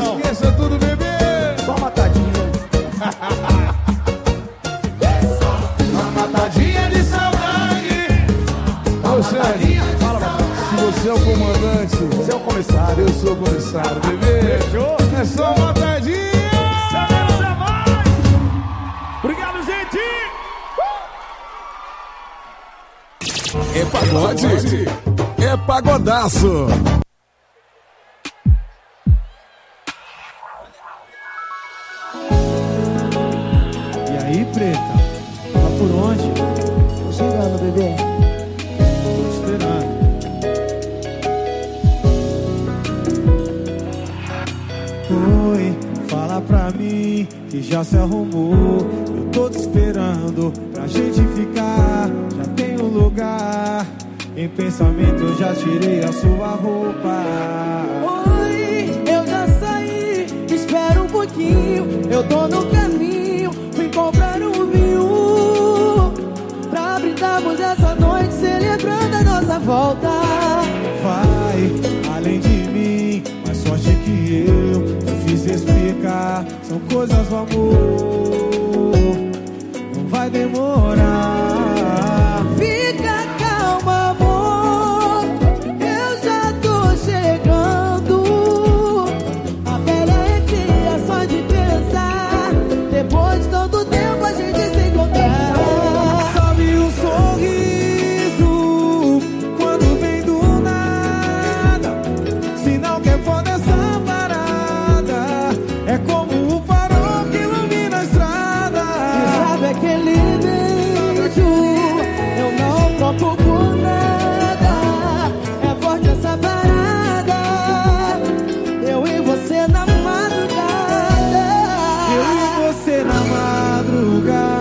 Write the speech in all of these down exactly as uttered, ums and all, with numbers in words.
não. Esqueça tudo, bebê. Só matadinha. Uma matadinha de saudade. Ô, Sérgio, se você é o comandante, Você é o comissário. eu sou o comissário, bebê. Fechou? É só uma matadinha. Sabemos é mais. Obrigado, gente. É pagode, é pagodaço. E aí, preta? Tá por onde? Tô chegando, bebê. Tô te esperando. Oi, fala pra mim que já se arrumou. Eu tô te esperando pra gente ficar. Já tem um lugar. Em pensamento eu já tirei a sua roupa. Oi, eu já saí, espera um pouquinho. Eu tô no caminho, fui comprar um vinho pra brindarmos essa noite, celebrando a nossa volta. Vai, além de mim, mais forte que eu. Eu fiz explicar, são coisas do amor. Não vai demorar. Fica calma, amor, eu já tô chegando. A pele arrepia só de pensar. Depois de tanto tempo a gente se encontrar. Sabe o sorriso quando vem do nada, sinal que é foda essa parada. É como o farol que ilumina a estrada. E sabe aquele beijo? Eu não troco por nada. É forte essa parada. Eu e você na madrugada. Eu e você na madrugada.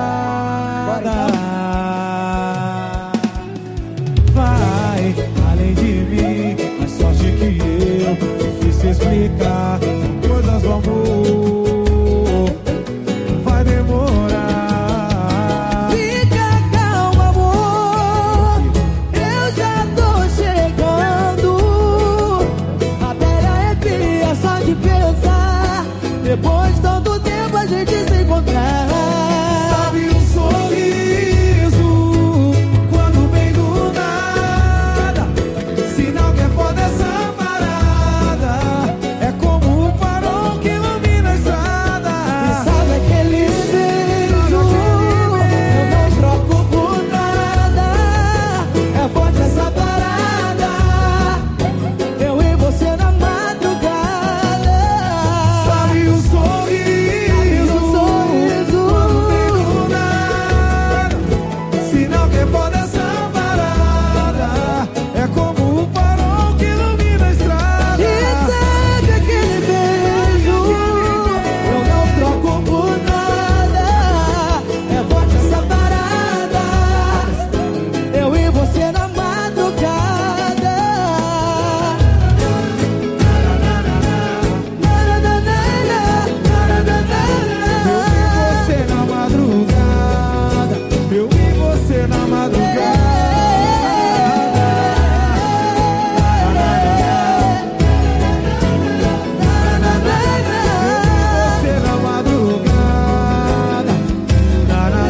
Vai, além de mim, mais sorte que eu. Difícil explicar, coisas do amor. Não vai demorar. Fica calma, amor, eu já tô chegando. A pele arrepia só de pensar. Depois de tanto tempo a gente se encontrar. Sabe um sorriso quando vem do nada, sinal que é foda essa parada. É como o farol que ilumina a estrada. E sabe aquele beijo? Eu não troco por nada. É forte essa parada. Eu e você na madrugada. Sabe um sorriso Um sorriso. quando vem do nada, sinal que é foda essa parada. É como o farol que ilumina a estrada. E sabe aquele beijo? Eu não troco por nada. É forte essa parada. Eu e você na madrugada. Eu e você na madrugada. Eu e você na madrugada. Eu e você na madrugada. Na, na,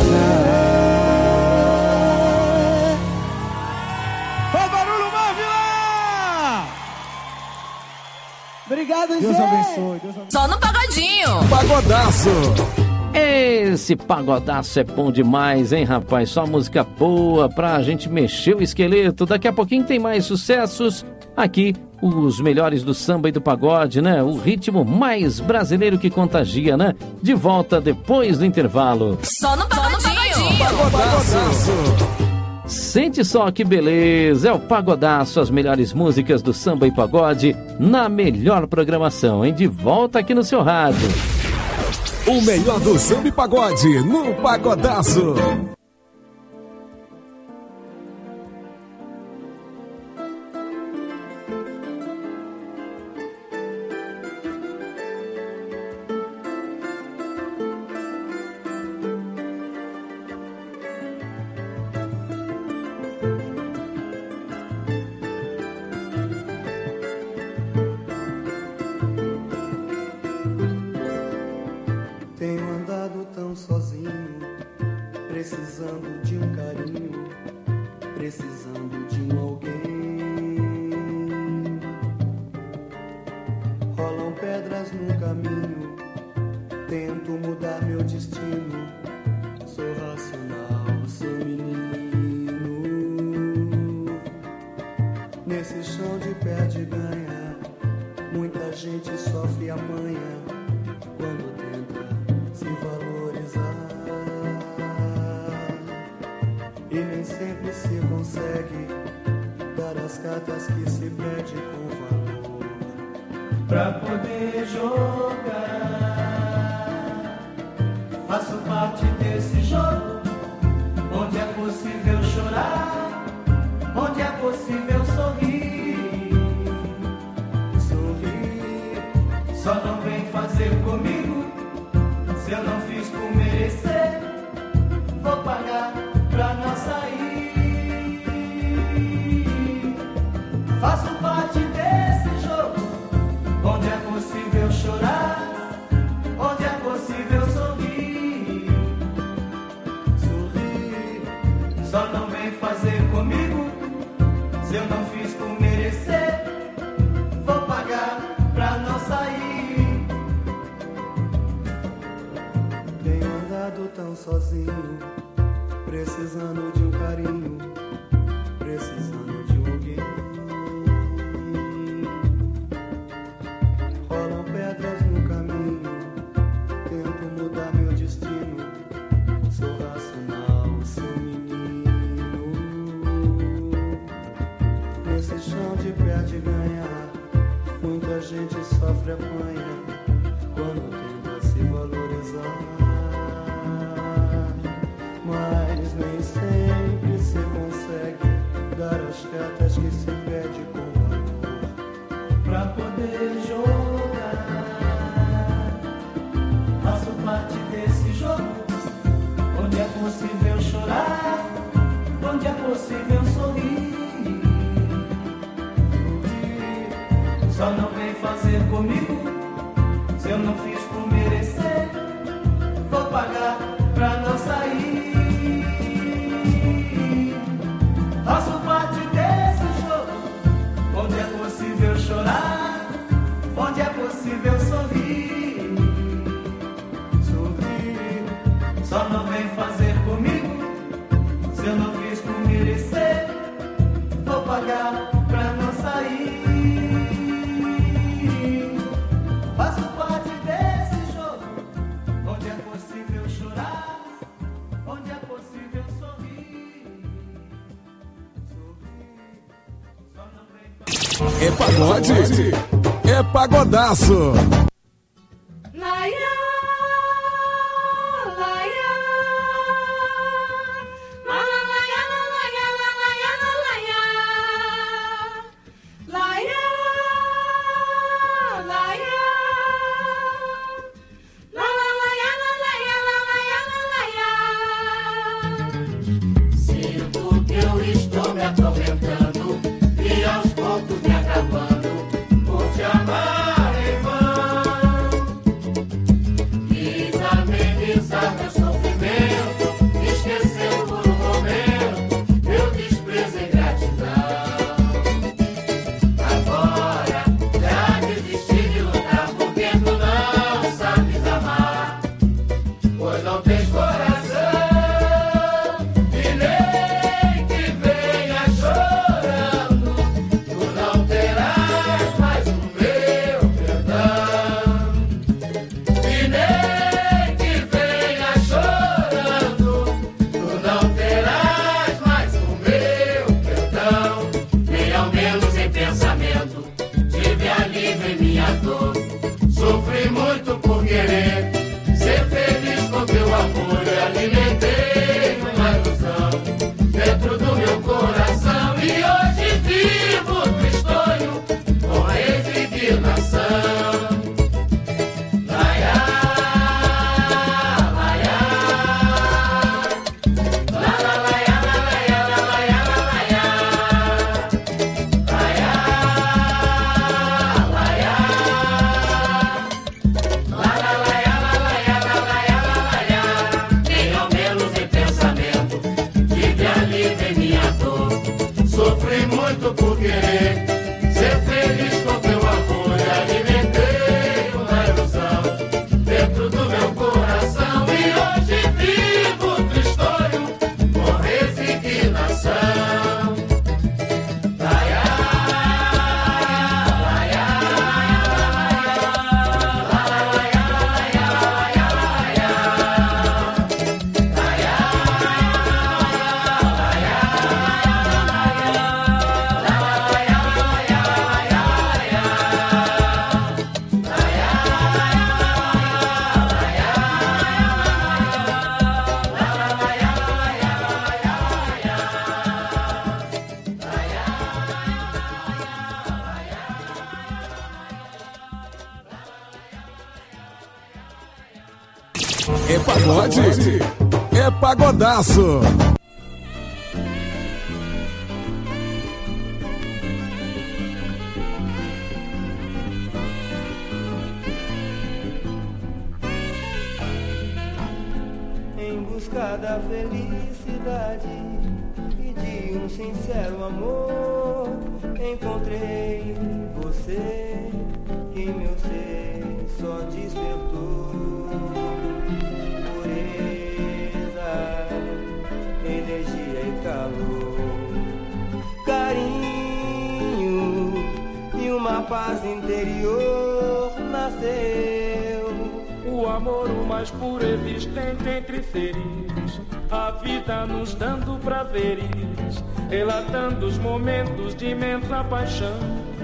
na. Faz barulho, Marvila! Obrigado, Deus gente. abençoe, Deus abençoe. Só no pagodinho. Pagodaço. Esse pagodaço é bom demais, hein, rapaz? Só música boa pra gente mexer o esqueleto. Daqui a pouquinho tem mais sucessos aqui, os melhores do samba e do pagode, né? O ritmo mais brasileiro que contagia, né? De volta depois do intervalo. Só no pagodinho. Pagodaço. Sente só que beleza, é o Pagodaço, as melhores músicas do samba e pagode na melhor programação, hein? De volta aqui no seu rádio. O melhor do samba e pagode no Pagodaço. pedras no caminho, tento mudar meu destino. Sou racional, sou menino. Nesse chão de perde e ganha, muita gente sofre e apanha quando tenta se valorizar. E nem sempre se consegue dar as cartas que se pede com valor pra poder jogar. Faço parte desse jogo onde é possível chorar, onde é possível sorrir. Sorrir, só não vem fazer comigo se eu não fiz por merecer. Vou pagar pra não sair. Faço parte desse jogo onde é possível chorar, onde é possível sorrir. Sorrir, só não vem fazer comigo se eu não fiz por merecer. Vou pagar pra não sair. Tenho andado tão sozinho, precisando de um carinho, precisando de um alguém. Rolam pedras no caminho, tento mudar meu destino. Sou racional, sou menino. Nesse chão de perde e ganha, muita gente sofre e apanha quando tenta se valorizar. Mas nem sempre se consegue dar as cartas que se pede com valor pra poder jogar. Faço parte desse jogo onde é possível chorar, onde é possível sorrir. Só não vem fazer comigo se eu não fiz por merecer. Vou pagar pra não sair. Faço parte desse jogo onde é possível chorar, onde é possível sorrir. Sorrir, só não vem fazer comigo se eu não fiz por merecer. Vou pagar pra não sair. Faço parte desse jogo onde é possível chorar, onde é possível sorrir. Sorrir, só não vem fazer. É pagode, é pagodaço. Laia, laia, la la laia, la laia, la laia, la laia, laia, laia, la la laia, la laia, la laia, la laia. Sinto que eu estou me atormentando e aos poucos me acabando por te amar em vão. É pagode, é pagodaço. Em busca da felicidade e de um sincero amor, encontrei você, que meu ser só despertou pureza, energia e calor, carinho e uma paz interior nasceu. O amor o mais puro existente entre seres, a vida nos dando prazeres, relatando os momentos de imensa paixão.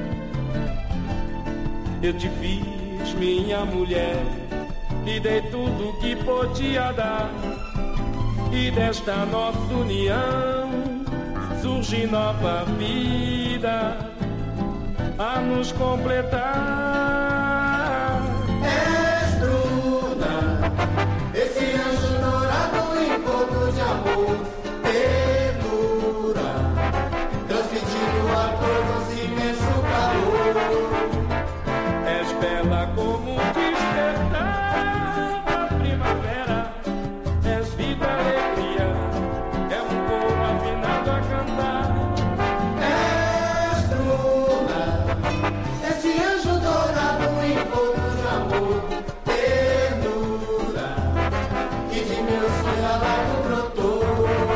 Eu te fiz minha mulher, e dei tudo que podia dar, e desta nossa união surge nova vida a nos completar. És Bruna, esse anjo dourado encontro de amor, ternura, transmitindo a todos imenso calor. És bela como um despertar da primavera, és vida, alegria, é um coro afinado a cantar. És Bruna, esse anjo dourado encontro de amor, ternura, que de meu sonho alago brotou.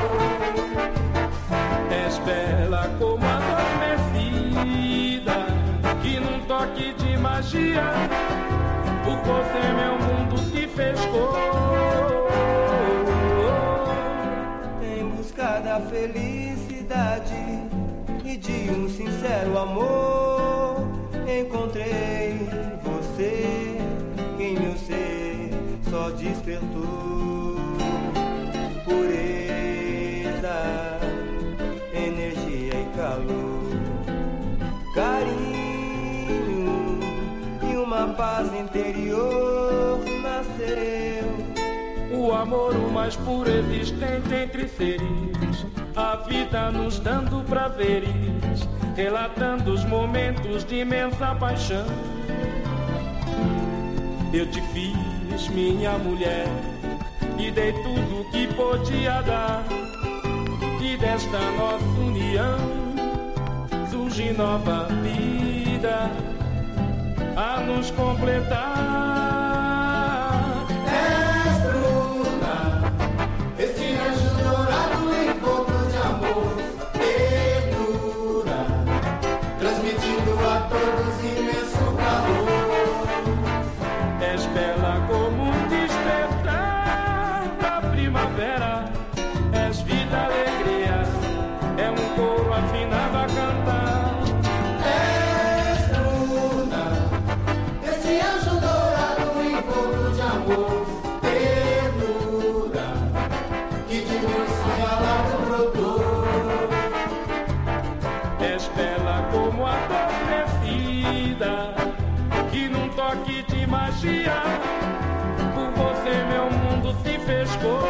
És bela como a adormecida, que num toque de magia por você meu mundo se pescou. Em busca da felicidade e de um sincero amor, encontrei você, que em meu ser só despertou pureza, energia e calor, carinho e uma paz interior nasceu. O amor o mais puro existente entre seres, a vida nos dando prazeres, relatando os momentos de imensa paixão. Eu te fiz minha mulher, e dei tudo que podia dar, e desta nossa união surge nova vida a nos completar. És Bruna, esse anjo dourado encontro de amor, ternura, transmitindo a todos imenso calor. És bela como um despertar da primavera, és vida, alegria, é um coro afinado a cantar. És Bruna, esse anjo dourado encontro de amor, ternura, que de meu sonho alago brotou. És bela como a adormecida, que num toque de magia por você meu mundo se pescou.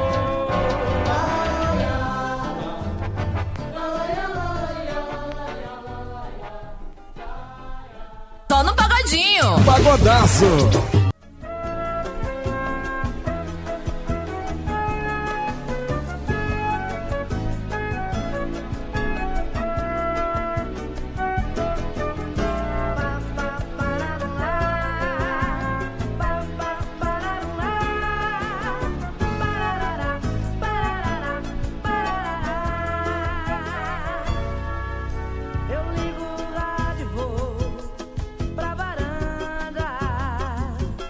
Só no pagodinho. Pagodaço. Eu ligo o rádio e vou pra varanda.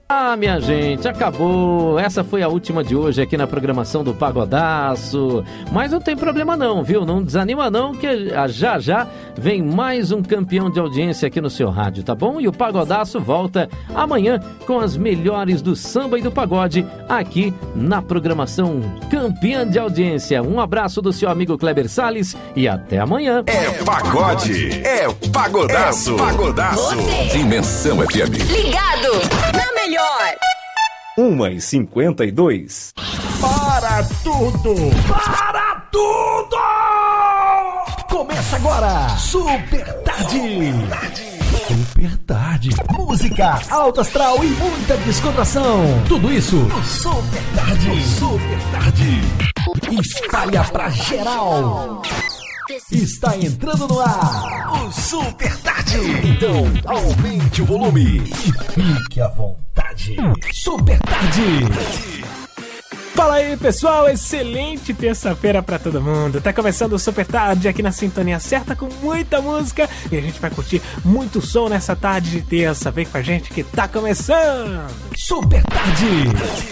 Ah, minha gente, acabou. Essa foi a última de hoje aqui na programação do Pagodaço. Mas não tem problema não, viu? Não desanima não, que já já vem mais um campeão de audiência aqui no seu rádio, tá bom? E o Pagodaço volta amanhã com as melhores do samba e do pagode aqui na programação campeã de audiência. Um abraço do seu amigo Kleber Salles e até amanhã. É pagode, é Pagodaço. É Pagodaço. Você. Dimensão F M. Ligado na melhor. uma e cinquenta e dois. Para tudo! Para tudo! Começa agora, Super Tarde. Super Tarde. Música, alto astral e muita descontração. Tudo isso no Super Tarde. Super Tarde. Espalha pra geral. Está entrando no ar o Super Tarde. Então, aumente o volume e fique à vontade. Super Tarde. Fala aí, pessoal, excelente terça-feira pra todo mundo. Tá começando o Super Tarde aqui na sintonia certa com muita música e a gente vai curtir muito som nessa tarde de terça. Vem com a gente que tá começando. Super Tarde.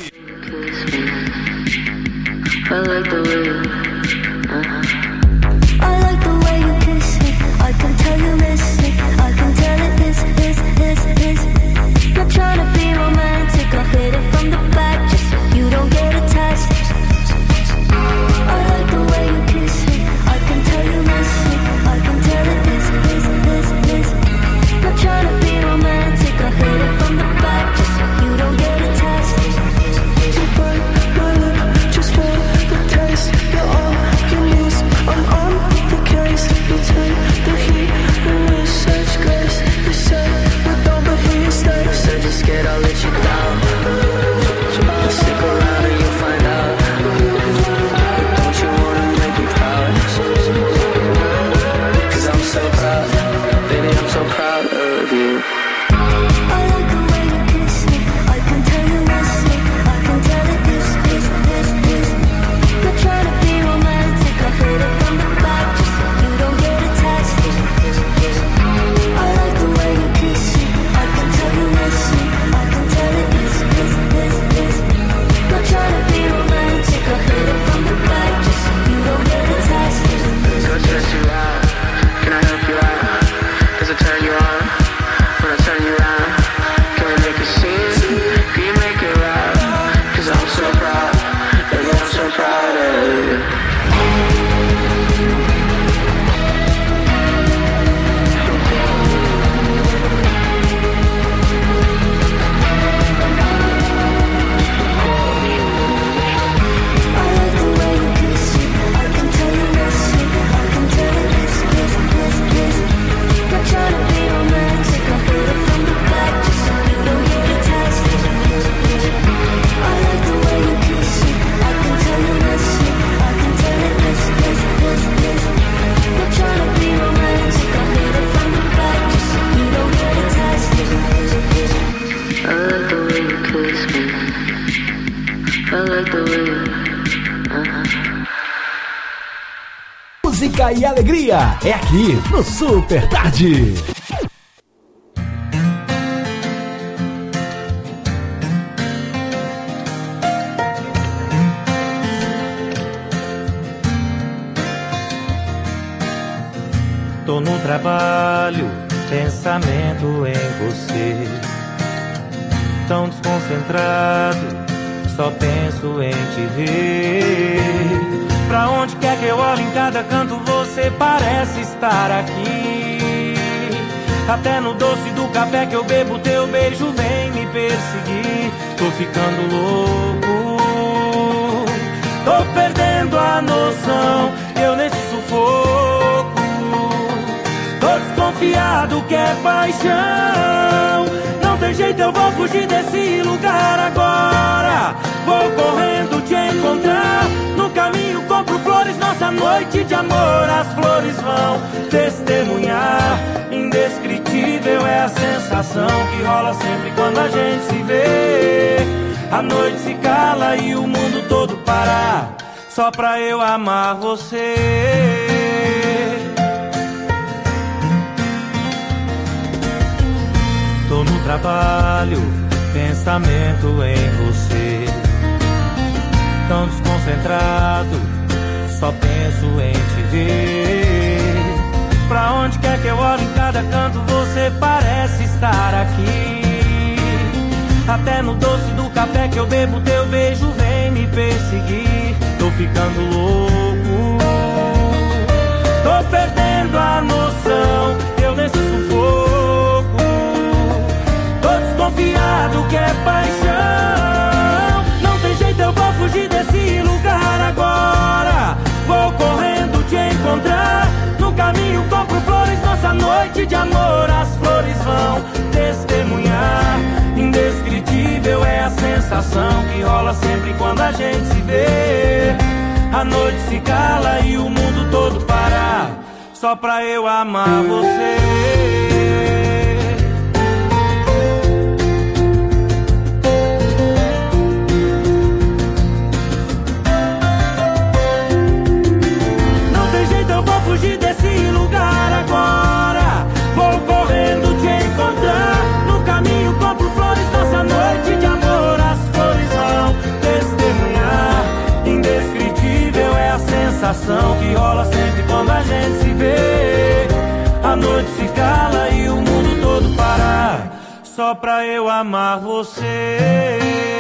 I like the way you kiss me. I can tell you miss me. I can tell it is, is, is, is. Not trying to be romantic. I'll hit it from the back just so you don't get attached. I like the way you kiss me. I can tell you miss me. I can tell it is, is, is, is. Not trying to be romantic. I'll hit it from the back just so you don't get attached. You burn my lip just for the taste. You're all you need. I'm on the case, you take the heat and with such grace. You say we don't, but he stays. So just scared I'll let you down. But stick around and you'll find out. But don't you wanna make me proud? Cause I'm so proud, baby, I'm so proud of you. I like the way you kiss me. I can tell you miss me. I can tell it is, is, is, is. Not trying to be romantic. I hit it from the back just so you don't get attached. I like the way you kiss me. I can tell you miss me. I can tell it is, is, is, is. Not trying to be romantic. I hit it from the back just so you don't get attached. So just you out. Can I help you out? Does it turn you on? When I turn you around, can we make a scene? Can you make it right? Cause I'm so proud, baby, I'm so proud of you. Música e alegria é aqui no Super Tarde. Tô no trabalho, pensamento em você. Tão desconcentrado, só penso em te ver. Pra onde quer que eu olhe, em cada canto você parece estar aqui. Até no doce do café que eu bebo, teu beijo vem me perseguir. Tô ficando louco, tô perdendo a noção, eu nesse sufoco. Tô desconfiado que é paixão. Não tem jeito, eu vou fugir desse lugar agora. Vou correndo te encontrar. No caminho compro flores, nossa noite de amor. As flores vão testemunhar. Indescritível é a sensação que rola sempre quando a gente se vê. A noite se cala e o mundo todo para, só pra eu amar você. Tô no trabalho, pensamento em você. Tão desconcentrado, só penso em te ver. Pra onde quer que eu olhe, em cada canto você parece estar aqui. Até no doce do café que eu bebo, teu beijo vem me perseguir. Tô ficando louco, tô perdendo a noção, eu nesse sufoco. Tô desconfiado que é paixão. Não tem jeito, eu vou fugir desse lugar agora. Vou correndo te encontrar. No caminho compro flores, nossa noite de amor. As flores vão testemunhar. Indescritível é a sensação que rola sempre quando a gente se vê. A noite se cala e o mundo todo para, só pra eu amar você. Não tem jeito, eu vou fugir desse lugar agora. Vou correndo te encontrar. No caminho compro flores, nossa noite de amor. As flores vão testemunhar. Indescritível é a sensação que rola sempre quando a gente se vê. A noite se cala e o mundo todo para, só pra eu amar você.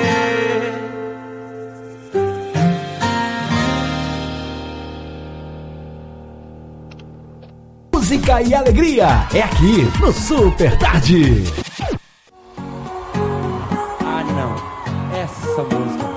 Música e alegria é aqui no Super Tarde. Ah, não, essa música.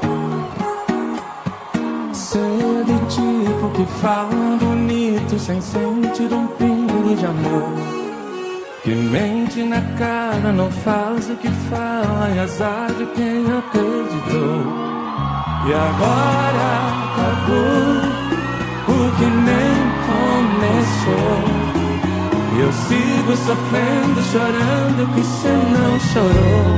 Ser do tipo que fala bonito sem sentir um pingo de amor, que mente na cara, não faz o que fala, e azar de quem acreditou. E agora acabou o que nem começou. E eu sigo sofrendo, chorando que cê não chorou.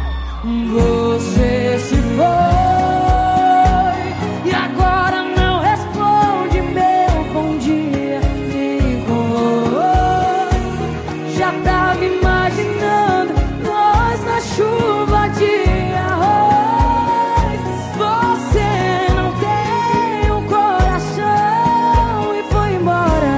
Você se foi e agora não responde meu bom dia nem oi. Já tava imaginando nós na chuva de arroz. Você não tem um coração e foi embora.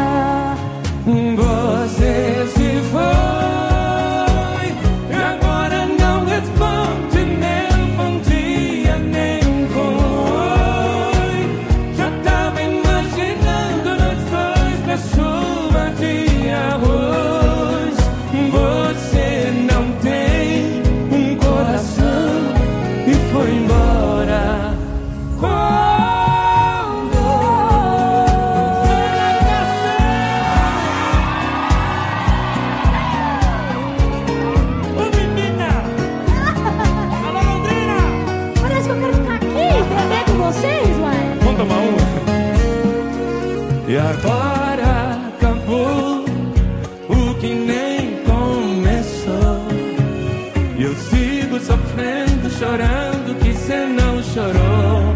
Você se foi e agora não responde nem bom dia nem um oi. Já tava imaginando nós dois na chuva de arroz. Você não tem um coração e foi embora. Quando ô menina, alô Londrina, Parece que eu quero ficar aqui, beber com vocês, ué. vamos tomar um? E agora acabou o que nem começou. E eu sigo sofrendo, chorando que cê não chorou.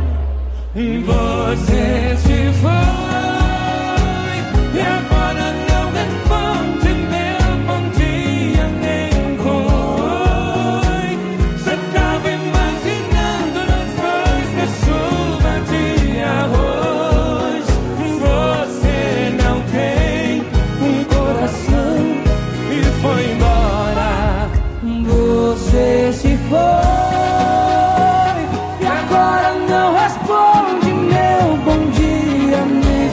Você se foi e agora não responde meu bom dia nem oi. Cê tava imaginando nós dois na chuva de arroz. Você não tem um coração e foi embora. Você se foi e agora não responde meu bom dia nem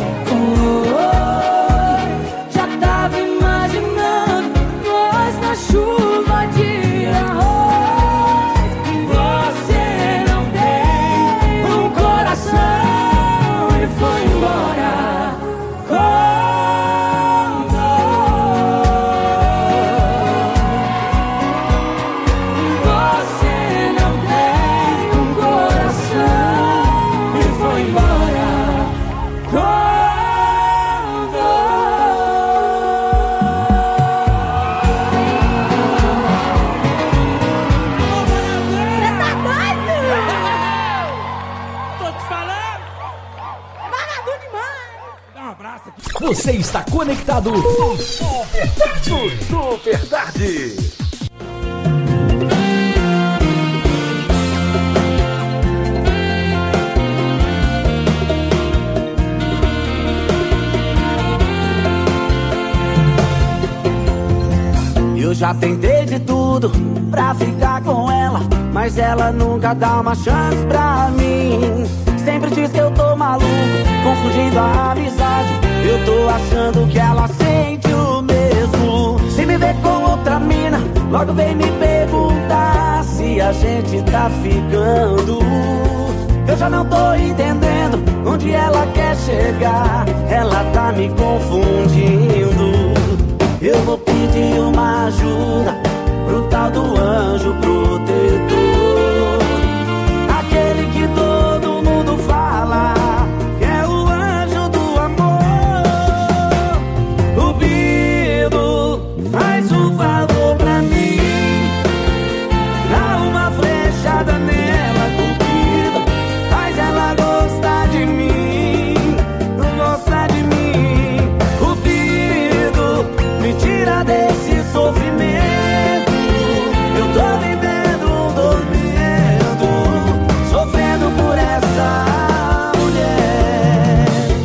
oi. Já tava imaginando nós na chuva de arroz. Você não tem um coração e foi embora. Você não tem um coração e foi embora. Você tá doido? Tô te falando. Vagabundo demais. Dá um abraço aqui. Você está conectado no Super Tarde. Super Tarde. Eu já tentei de tudo pra ficar com ela, mas ela nunca dá uma chance pra mim. Sempre diz que eu tô maluco, confundindo a amizade. Eu tô achando que ela sente o mesmo. Se me vê com outra mina, logo vem me perguntar se a gente tá ficando. Eu já não tô entendendo onde ela quer chegar. Ela tá me confundindo. Eu vou pedir uma ajuda pro tal do anjo protetor, aquele que todo mundo fala que é o anjo do amor. Cupido, faz um favor pra mim, dá uma flechada nela. Cupido, faz ela gostar de mim, gostar de mim. Cupido, me tira desse sofrimento. Eu tô vivendo um tormento, sofrendo por essa mulher.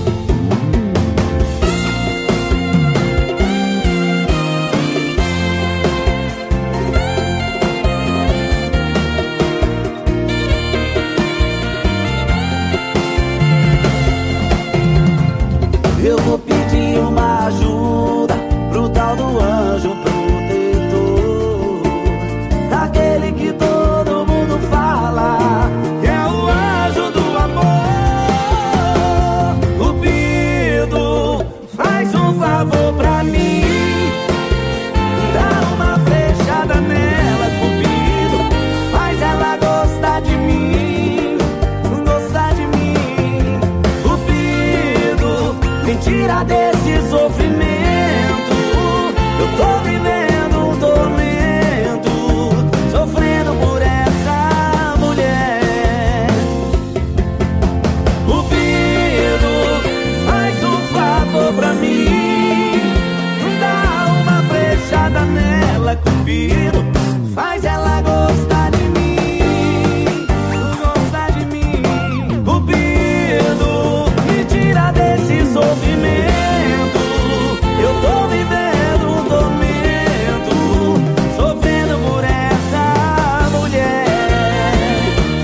Eu vou pedir uma ajuda pro tal do anjo protetor, aquele que todo mundo fala que é o anjo do amor. Cupido, faz um favor pra mim, dá uma flechada nela. Cupido, faz ela gostar de mim, gostar de mim. Cupido, me tira desse sofrimento. Eu tô vivendo um tormento, sofrendo por essa mulher. Cupido, faz um favor pra mim, dá uma flechada nela. Cupido, faz ela gostar de mim, gostar de mim. Cupido, me tira desse sofrimento. Eu tô vivendo um tormento, sofrendo por essa mulher.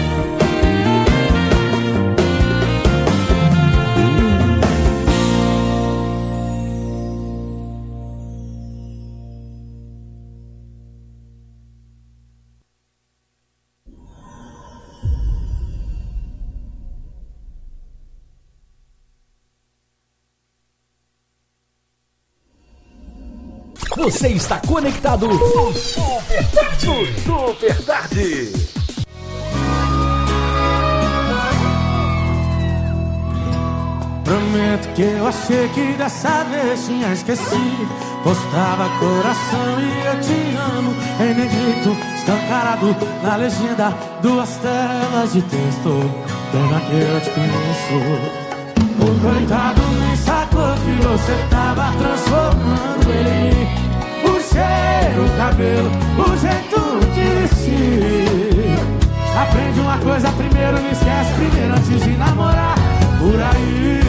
Você está conectado no Super Tarde. Super Tarde. Prometo que eu achei que dessa vez tinha esquecido. Postava coração e eu te amo em negrito, escancarado na legenda, duas telas de texto. Pena que eu te conheço. O coitado nem sacou que você tava transformando ele. O cheiro, o cabelo, o jeito de vestir. Aprende uma coisa primeiro, não esquece primeiro antes de namorar. Por aí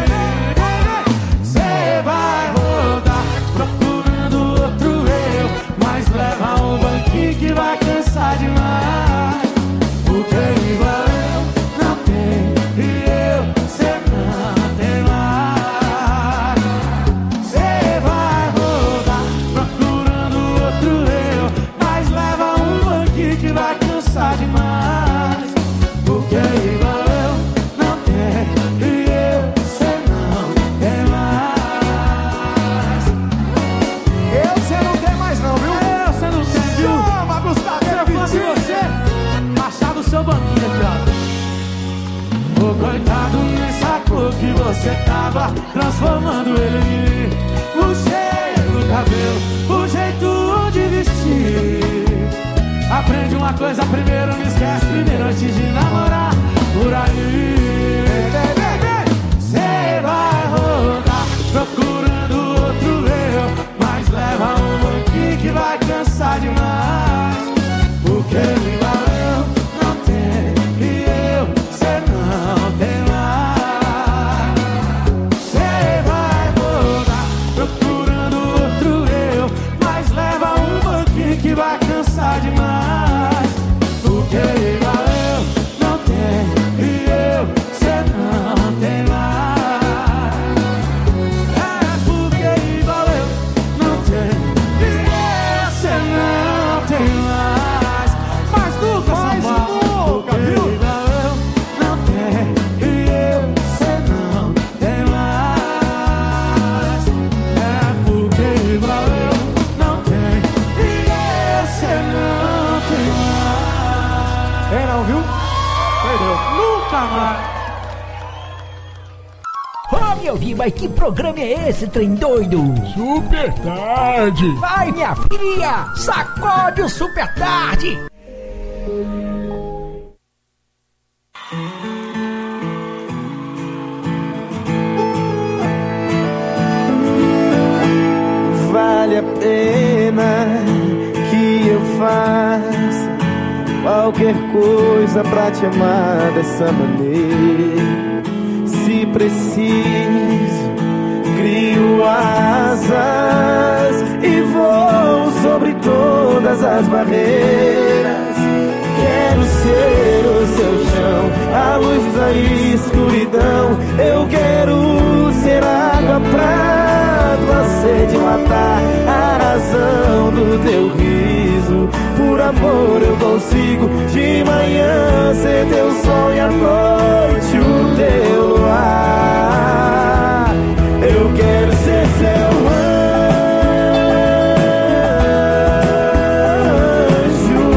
cê vai rodar procurando outro eu, mas leva um banquinho que vai cansar demais. Porque igual eu não tem e eu cê não tem mais. Cê vai rodar procurando outro eu, mas leva um banquinho que vai cansar demais. Porque igual eu não tem e eu cê não tem mais. Eu cê não tem mais não, viu? Eu cê não tem, viu? Chama, Gustavo. Se eu fosse você, baixava o seu banquinho aqui, ó. O coitado nem sacou que você tava transformando ele em mim. O cheiro do cabelo, o jeito de vestir. Aprende uma coisa primeiro, não esquece primeiro antes de namorar. Por aí cê vai rodar procurando outro eu, mas leva um banquinho que vai cansar demais. Porque igual eu não tenho e eu cê não tem mais. Cê vai rodar procurando outro eu, mas leva um ouvir, mas que programa é esse, trem doido? Super Tarde. Vai, minha filha, sacode o Super Tarde. Vale a pena que eu faça qualquer coisa pra te amar dessa maneira. Se preciso, crio asas e vou sobre todas as barreiras. Quero ser o seu chão, a luz da escuridão. Eu quero ser água pra tua sede matar, a razão do teu riso. Por amor eu consigo de manhã ser teu sol e à noite o teu luar. Eu quero ser seu anjo.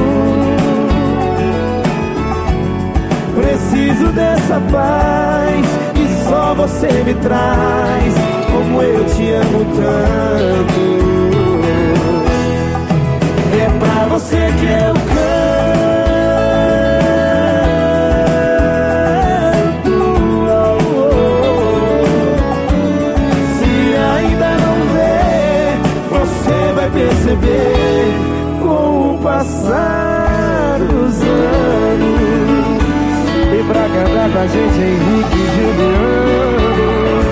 Preciso dessa paz que só você me traz. Como eu te amo tanto. É pra você que eu canto. Oh, oh. Se ainda não vê, você vai perceber com o passar dos anos. E pra cantar com a gente Henrique e Juliano.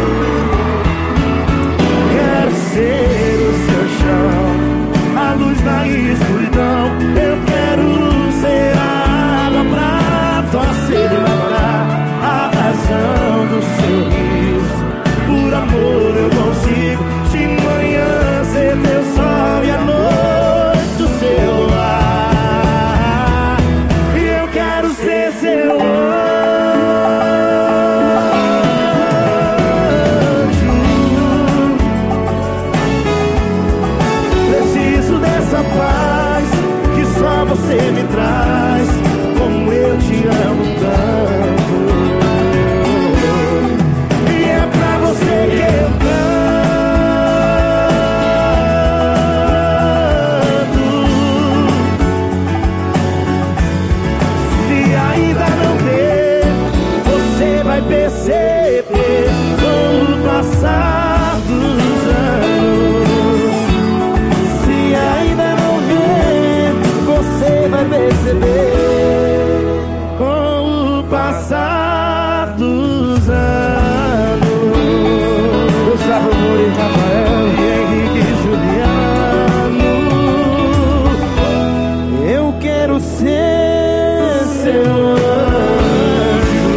Quero ser o seu chão, a luz da escuridão. Eu quero ser a água pra tua sede evaporar, a razão do seu riso. Por amor eu consigo de manhã ser teu sol e à noite o seu luar. E eu quero ser seu anjo. Preciso dessa paz que só você me traz. Como eu te amo tanto. E é pra você que eu canto. Se ainda não vê, você vai perceber com o passar dos anos. Se ainda não vê, você vai perceber com o passar dos anos. Gustavo Moura e Rafael e Henrique e Juliano. Eu quero ser seu anjo.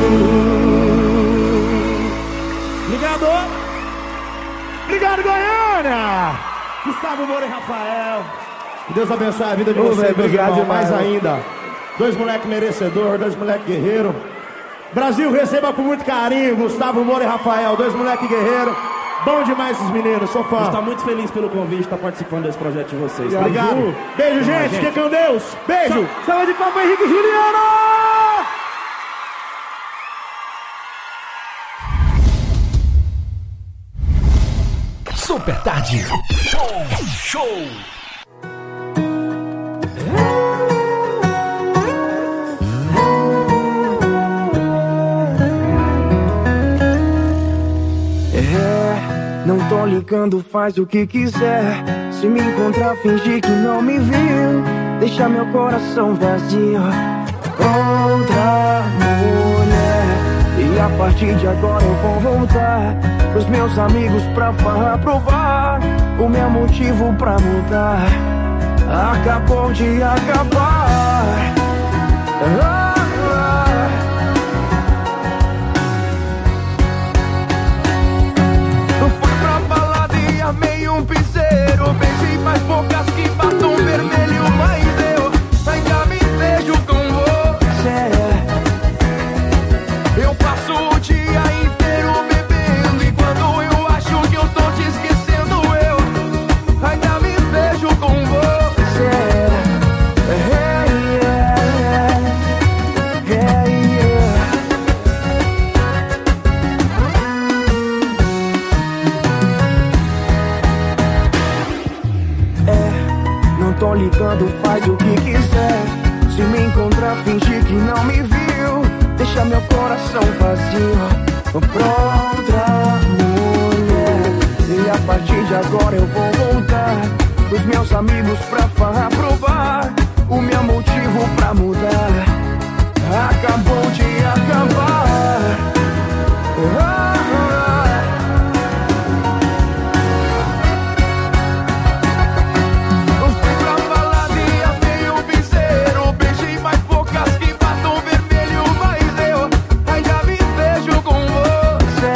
Obrigado. Obrigado, Goiânia. Gustavo Moura e Rafael. Que Deus abençoe a vida de Ô, vocês, velho, meus obrigado irmãos, mais demais, ainda. Dois moleques merecedores, dois moleques guerreiros. Brasil, receba com muito carinho Gustavo Moura e Rafael, dois moleques guerreiros. Bom demais esses meninos, sou fã. A gente tá muito feliz pelo convite de estar participando desse projeto de vocês. Obrigado. Obrigado. Beijo, gente. Fiquem com Deus. Beijo. Salve de palmas, Henrique e Juliano! Super Tarde. Show! Show! É, não tô ligando, faz o que quiser. Se me encontrar, fingir que não me viu. Deixa meu coração vazio contra mulher. E a partir de agora eu vou voltar pros meus amigos pra farra, provar o meu motivo pra mudar. Acabou de acabar. Ah, ah. Eu fui pra balada e amei um piseiro. Beijei mais bocas que batom vermelho, mas eu ainda me vejo com você. Eu passo o dia inteiro bebendo e quando eu acho que eu tô te esquecendo, eu ainda me vejo com você. Hey, yeah. tô ligando, faz o que quiser. Se me encontrar, finge que não me viu. Deixa meu coração vazio pra outra mulher. E a partir de agora eu vou voltar os meus amigos pra farrar pro bar. O meu motivo pra mudar acabou de acabar. Ah, ah. Eu fui pra balada e amei o piseiro. Beijei mais bocas que batom vermelho, mas eu ainda me vejo com você.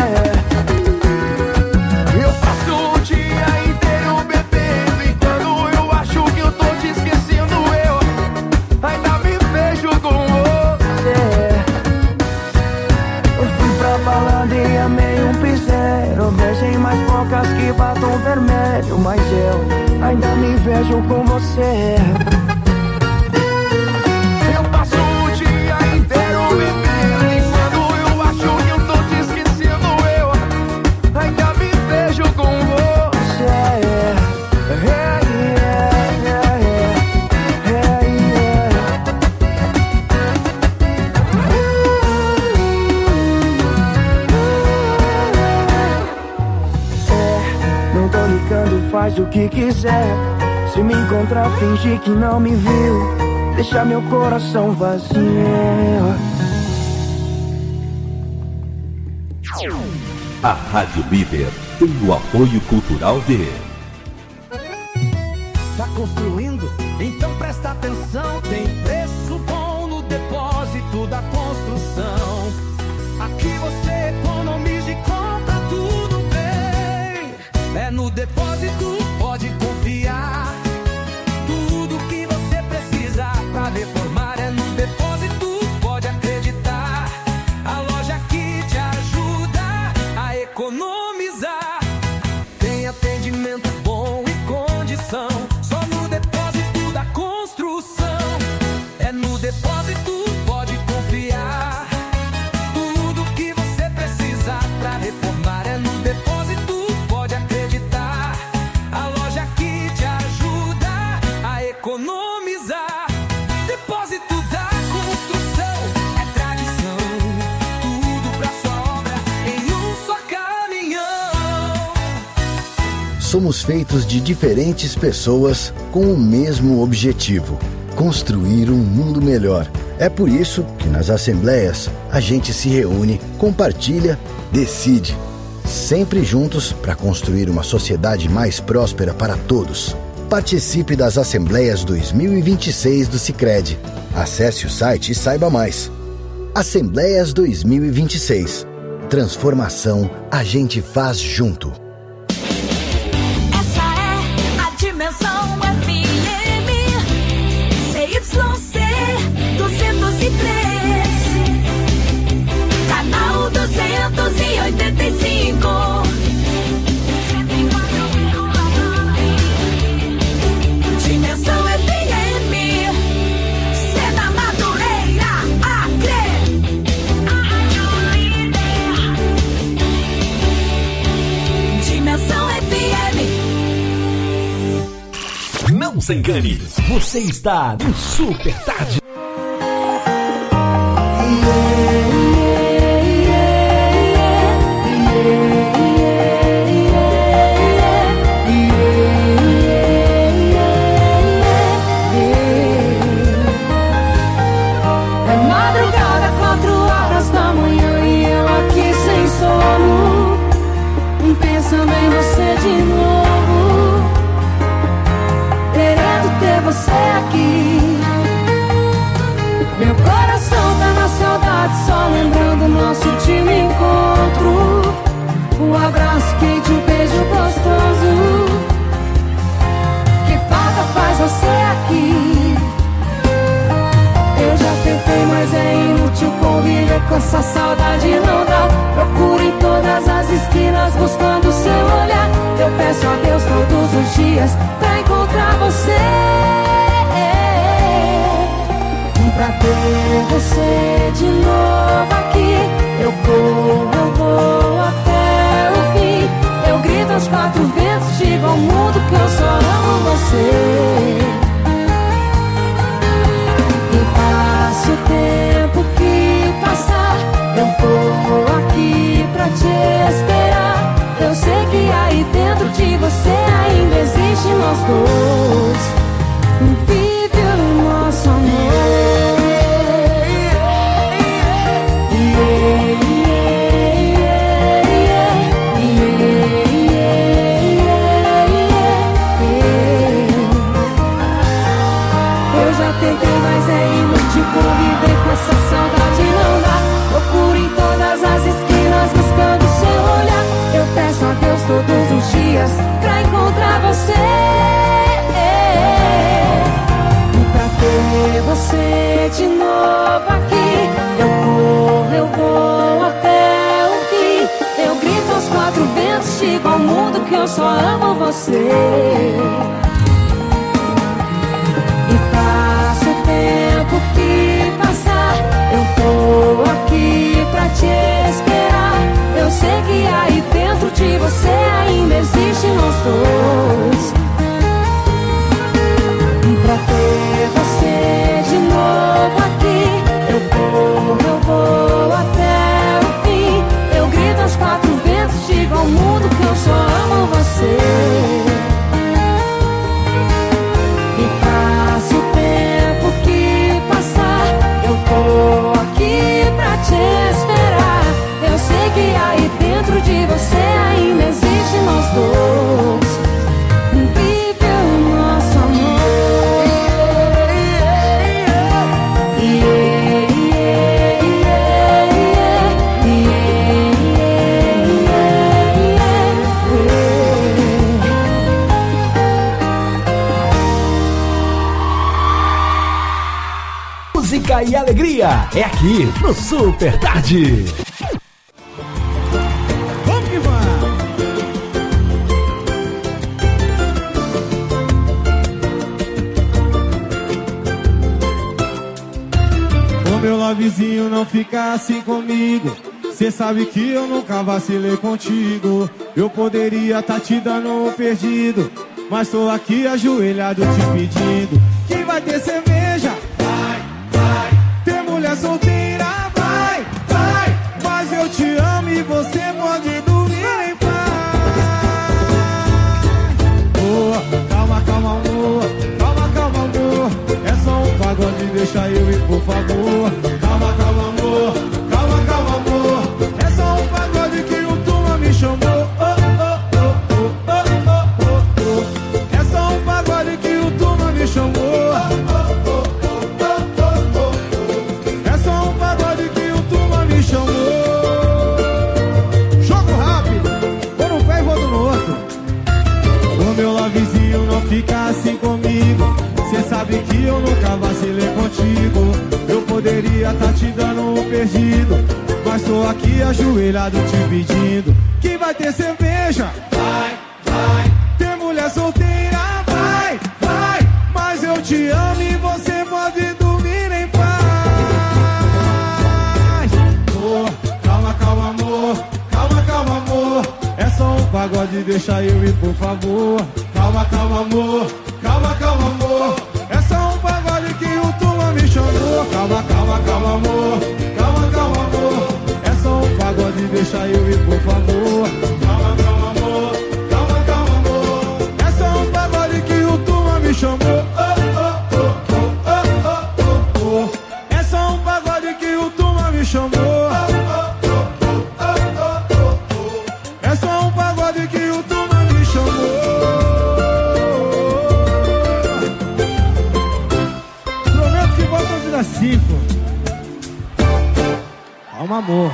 Eu passo o dia inteiro bebendo e quando eu acho que eu tô te esquecendo, eu ainda me vejo com você. Eu fui pra balada e amei um piseiro. Beijei mais bocas que batom vermelho, mas eu ainda me vejo com você. Eu passo o dia inteiro bebendo e quando eu acho que eu tô te esquecendo, eu ainda me vejo com você. Yeah, yeah, yeah, yeah, yeah. É, não tô ligando, faz o que quiser. Se me encontrar, finge que não me viu. Deixa meu coração vazio. A Rádio Líder tem o apoio cultural de... Tá construindo? Então presta atenção. Tem preço bom no depósito da construção. Aqui você economiza e compra tudo bem. É no depósito, pode confiar. Tudo que você precisa pra reformar é no depósito, pode acreditar. A loja que te ajuda a economizar. Tem atendimento bom e condição. Só no depósito da construção. É no depósito, pode confiar. Tudo que você precisa pra reformar é no depósito, pode acreditar. A loja que te ajuda a economizar. Depósito da construção é tradição. Tudo pra sua obra em um só caminhão. Somos feitos de diferentes pessoas com o mesmo objetivo: construir um mundo melhor. É por isso que nas assembleias a gente se reúne, compartilha, decide. Sempre juntos para construir uma sociedade mais próspera para todos. Participe das Assembleias dois mil e vinte e seis do Sicredi. Acesse o site e saiba mais. Assembleias dois mil e vinte e seis. Transformação a gente faz junto. Essa é a Dimensão F M C Y C duzentos e três, canal duzentos e oitenta e cinco. Dimensão F M, Sena Madureira, Acre. Dimensão F M. Não se engane, você está no Super Tarde. É madrugada, quatro horas da manhã e eu aqui sem sono, pensando em você de novo, querendo ter você aqui. Meu coração tá na saudade, só lembrando nosso último encontro. Um abraço quente, um beijo gostoso. Que falta faz você aqui. Eu já tentei, mas é inútil conviver com essa saudade, não dá. Procuro em todas as esquinas buscando seu olhar. Eu peço a Deus todos os dias pra encontrar você, pra ter você de novo aqui. Eu corro, eu vou até o fim. Eu grito aos quatro ventos, digo ao mundo que eu só amo você. dois. Vive o nosso amor. Eu já tentei, mas é inútil conviver com essa saudade, não dá. Procuro em todas as esquinas buscando seu olhar. Eu peço a Deus todos os dias pra encontrar você, e pra ter você de novo aqui. Eu corro, eu vou até o fim. Eu grito aos quatro ventos, digo ao mundo que eu só amo você. E passa o tempo que passar, eu tô aqui pra te esperar. Eu sei que aí dentro de você ainda existe nós dois. E pra ter você de novo aqui, eu corro, eu vou até o fim. Eu grito aos quatro ventos, digo ao mundo que eu só amo você. E passa o tempo que passar, eu tô aqui pra te esperar. Eu sei que aí dentro de você ainda existe nós dois. Vive o nosso amor. Música e alegria é aqui no Super Tarde. Vamos que vai! Ô meu lovezinho, não fica assim comigo. Cê sabe que eu nunca vacilei contigo. Eu poderia tá te dando um perdido, mas tô aqui ajoelhado te pedindo. Quem vai ter cerveja? Vai, vai. Ter mulher solteira? Vai, vai. Mas eu te amo e você pode dormir em paz. Boa, calma, calma, amor. Calma, calma, amor. É só um pagode, deixa eu ir, por favor. Calma, calma, amor. Calma, calma, amor. É só um pagode que o turma me chamou. Oh, oh, oh, oh, oh, oh, oh, oh. É só um pagode que o turma me chamou. Oh, oh, oh, oh, oh, oh, oh. É só um pagode que o turma me chamou. Jogo rápido, vou num pé e vou no outro. Ô meu lovezinho, não fica assim comigo. Cê sabe que eu nunca vacilei contigo. Eu poderia tá te dando um perdido, mas tô aqui ajoelhado te pedindo. Quem vai ter cerveja? Vai, vai. Ter mulher solteira? Vai, vai. Mas eu te amo e você pode dormir em paz. Oh, calma, calma, amor. Calma, calma, amor. É só um pagode, deixa eu ir, por favor. Calma, calma, amor. Calma, calma, amor. É só um pagode que o turma me chamou. Calma, calma, calma, amor. Calma, calma, amor. É só um pagode, deixa eu ir, por favor. Calma, calma, amor. Calma, calma, amor. É só um pagode que o turma me chamou. Oh, oh, oh, oh, oh, oh, oh. É só um pagode que o turma me chamou. Oh, oh, oh, oh, oh, oh, oh. É só um pagode que o turma me chamou. Prometo que vou convidar cinco. Calma, amor.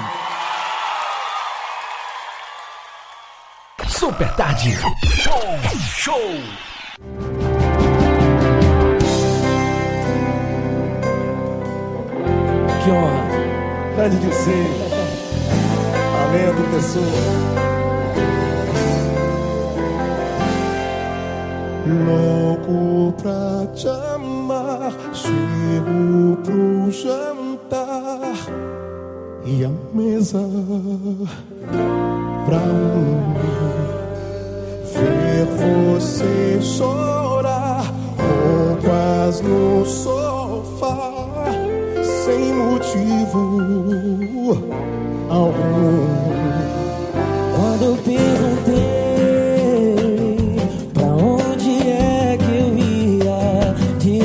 Super Tarde. Show, show. Que honra. Grande de ser. Talento, pessoa. Louco pra te amar, chego pro jantar e a mesa pra um. Ver você chorar, roupas no sofá, sem motivo algum. Quando eu perguntei pra onde é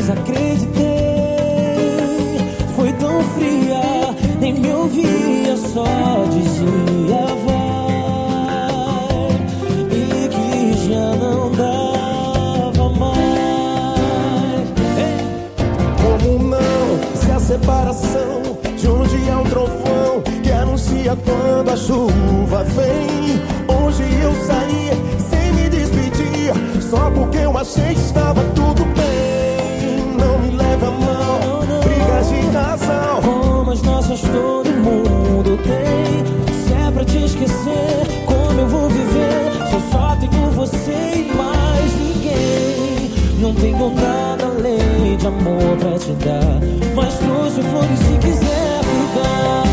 desacreditei. Foi tão fria, nem me ouvia, só dizia vai, e que já não dava mais. Como não, se a separação de um dia é um trovão que anuncia quando a chuva vem. Hoje eu saí sem me despedir, só porque eu achei que estava tudo bem. Não me leva a mão, brigas de casal como as nossas todo mundo tem. Se é pra te esquecer, como eu vou viver? Se eu só tenho você e mais ninguém. Não tenho nada além de amor pra te dar, mas trouxe flores se quiser ficar.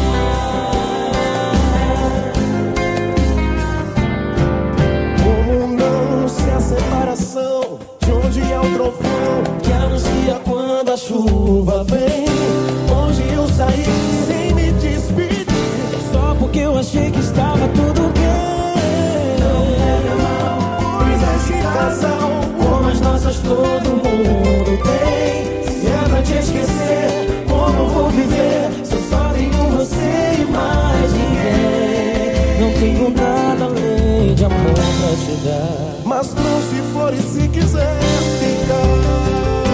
Como não, se a separação de um dia é um trovão que anuncia quando a chuva vem. Hoje eu saí sem me despedir, só porque eu achei que estava tudo bem. Não leva mal, coisas de casal como as nossas todo mundo tem. Se é pra te esquecer, como eu vou viver? Se eu só tenho você e mais ninguém. Não tenho nada além de amor pra te dar, mas trouxe flores se quiser ficar.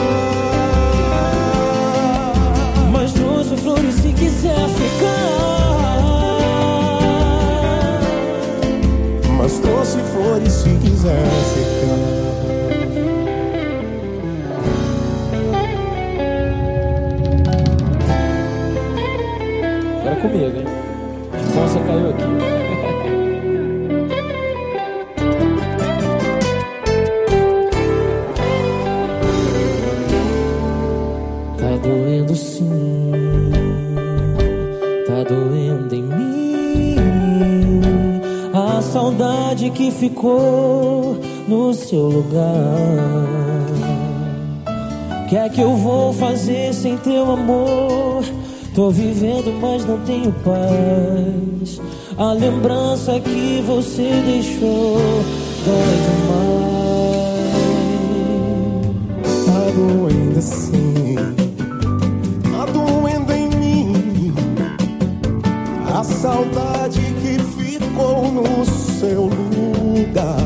Mas trouxe flores se quiser ficar. Mas trouxe flores se quiser ficar. Agora comigo, hein? Então você caiu aqui. Tá doendo sim, tá doendo em mim, a saudade que ficou no seu lugar. Que é que eu vou fazer sem teu amor? Tô vivendo, mas não tenho paz. A lembrança que você deixou dói demais. Tá doendo assim, tá doendo em mim, a saudade que ficou no seu lugar.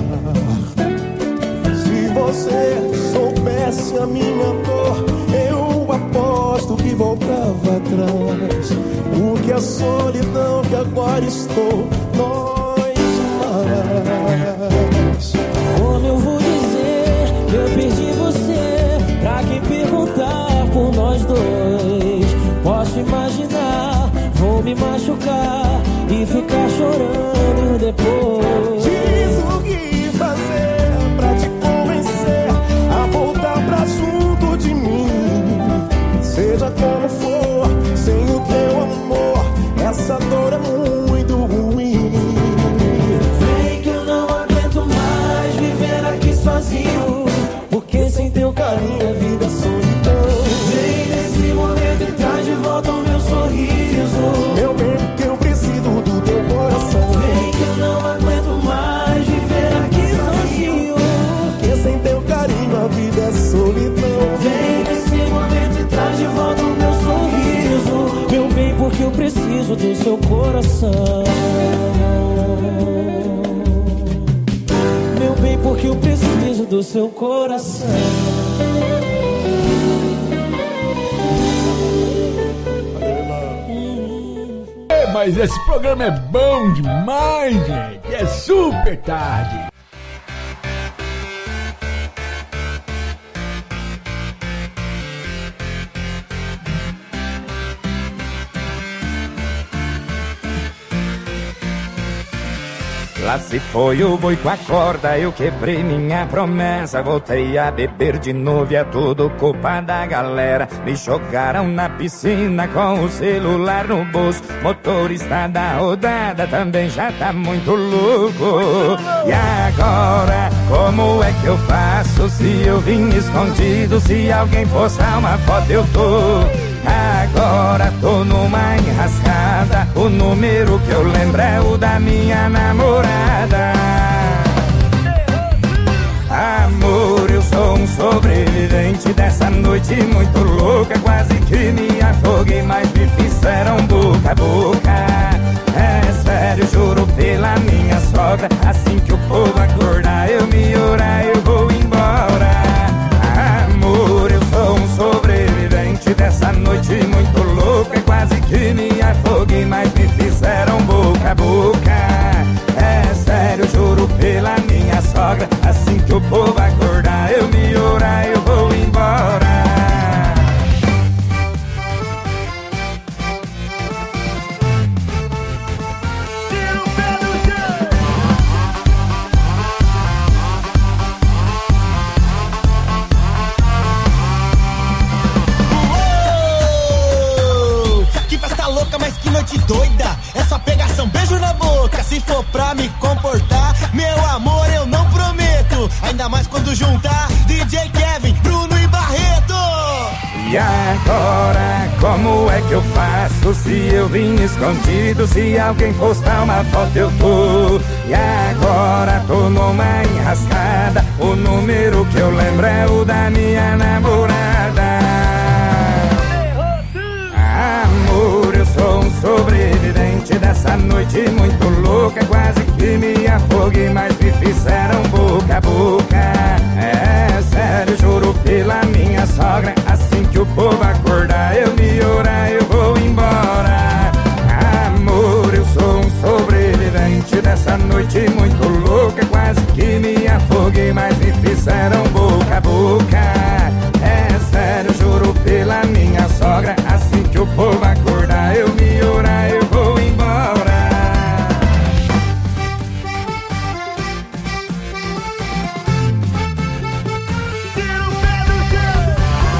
Se você soubesse a minha dor, eu aposto que voltava atrás. Porque a solidão que agora estou dói demais. Como eu vou dizer que eu perdi você pra quem perguntar por nós dois? Posso imaginar, vou me machucar e ficar chorando depois. Diz o que fazer pra te convencer a voltar pra junto de mim. Seja como for, sem o teu amor, essa dor é muito ruim. Vem que eu não aguento mais viver aqui sozinho, porque sem teu carinho a vida é solidão. Vem nesse momento e traz de volta o meu sorriso. Eu bem que eu preciso do teu coração. Vem que eu não aguento mais viver aqui sozinho, porque sem teu carinho a vida é solidão. Vem nesse momento e traz de volta o meu sorriso. Meu bem, porque eu preciso do seu coração. Meu bem, porque eu preciso do seu coração. É, mas esse programa é bom demais, gente. É super tarde. Lá se foi o boi com a corda, eu quebrei minha promessa. Voltei a beber de novo e é tudo culpa da galera. Me jogaram na piscina com o celular no bolso. Motorista da rodada também já tá muito louco. E agora, como é que eu faço se eu vim escondido? Se alguém postar uma foto eu tô... Agora tô numa enrascada. O número que eu lembro é o da minha namorada. Amor, eu sou um sobrevivente dessa noite muito louca. Quase que me afoguei, mas me fizeram boca a boca. É sério, juro pela minha sogra. Assim que o povo acordar, eu me orar, eu vou embora. Amor, eu sou um sobrevivente dessa noite muito louca. Quase que me afoguei, mas me fizeram boca a boca. É sério, juro pela minha sogra. Assim que o povo acordar, eu me orar, eu vou embora. Mas que noite doida, é só pegação, beijo na boca. Se for pra me comportar, meu amor, eu não prometo. Ainda mais quando juntar D J Kevin, Bruno e Barreto. E agora, como é que eu faço se eu vim escondido? Se alguém postar uma foto eu tô. E agora tô numa enrascada. O número que eu lembro é o da minha namorada. Amor, eu sou um sobrevivente dessa noite muito louca. Quase que me afoguei, mas me fizeram boca a boca. É sério, juro pela minha sogra. Assim que o povo acordar, eu me orar, eu vou embora. Amor, eu sou um sobrevivente dessa noite muito louca. Quase que me afoguei, mas me fizeram boca a boca. É sério, juro pela minha sogra. Assim que o povo acordar, eu me orar, eu vou embora. Tira o pé do chão.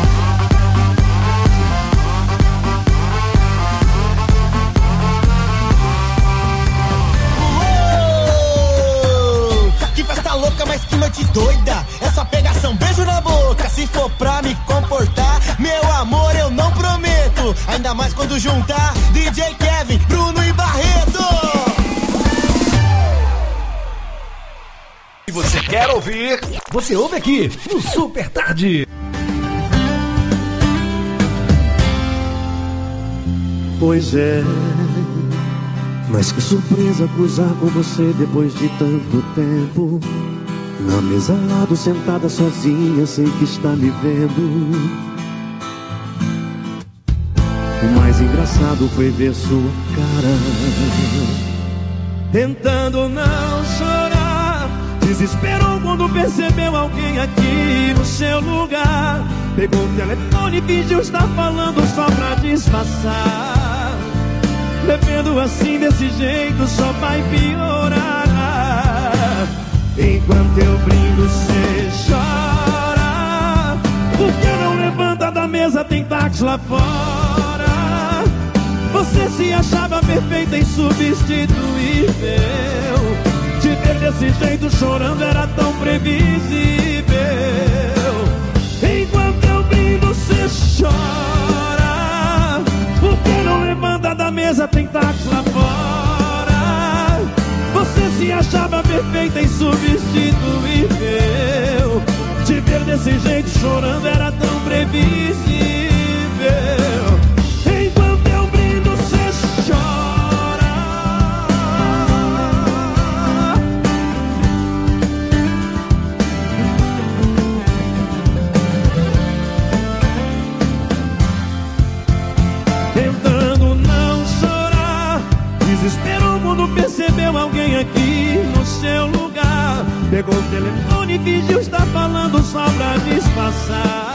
Uou! Que festa louca, mas que noite doida. É só pegação, beijo na boca. Se for pra me comportar, meu amor, eu não prometo. Ainda mais quando juntar D J Kevin, Bruno e Barreto. Se você quer ouvir, você ouve aqui no Super Tarde. Pois é, mas que surpresa cruzar com você depois de tanto tempo. Na mesa ao lado, sentada sozinha, sei que está me vendo. O mais engraçado foi ver sua cara, tentando não chorar. Desesperou quando percebeu alguém aqui no seu lugar. Pegou o telefone e fingiu estar falando só pra disfarçar. Bebendo assim desse jeito só vai piorar. Enquanto eu brindo, cê chora. Por que não levanta da mesa, tem táxi lá fora? Você se achava perfeita, insubstituível. Te ver desse jeito chorando era tão previsível. Enquanto eu brindo, cê chora. Por que não levanta da mesa, tem táxi lá fora? Você se achava perfeita, insubstituível. Te ver desse jeito chorando era tão previsível. Enquanto eu brindo, cê chora. Tentando não chorar, desesperou quando percebeu alguém aqui no seu lugar. Pegou o telefone e fingiu estar falando só pra disfarçar.